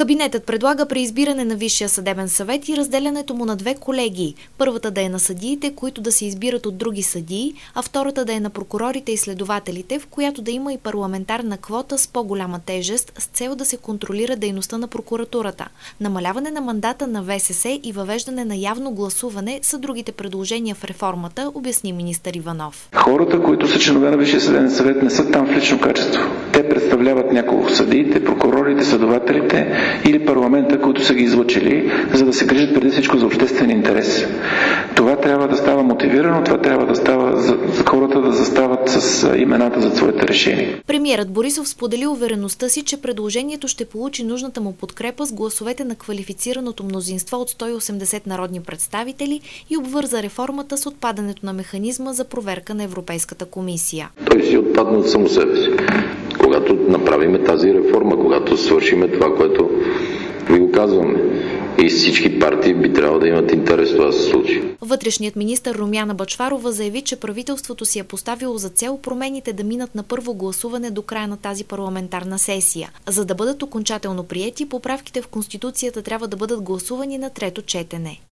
Кабинетът предлага преизбиране на Висшия съдебен съвет и разделянето му на две колегии. Първата да е на съдиите, които да се избират от други съдии, а втората да е на прокурорите и следователите, в която да има и парламентарна квота с по-голяма тежест, с цел да се контролира дейността на прокуратурата. Намаляване на мандата на ВСС и въвеждане на явно гласуване са другите предложения в реформата, обясни министър Иванов. Хората, които са членове на Висшия съдебен съвет, не са там в лично качество. Те представляват няколко съдиите, прокурорите, следователите или парламента, които са ги излъчили, за да се грижат преди всичко за обществен интерес. Това трябва да става мотивирано, това трябва да става за хората да застават с имената за своите решения. Премиерът Борисов сподели увереността си, че предложението ще получи нужната му подкрепа с гласовете на квалифицираното мнозинство от 180 народни представители и обвърза реформата с отпадането на механизма за проверка на Европейската комисия. Той си отпадна от само себе си. Когато направиме тази реформа, когато свършиме това, което ви го казваме. И всички партии би трябвало да имат интерес това да се случи. Вътрешният министър Румяна Бъчварова заяви, че правителството си е поставило за цел промените да минат на първо гласуване до края на тази парламентарна сесия. За да бъдат окончателно приети, поправките в Конституцията трябва да бъдат гласувани на трето четене.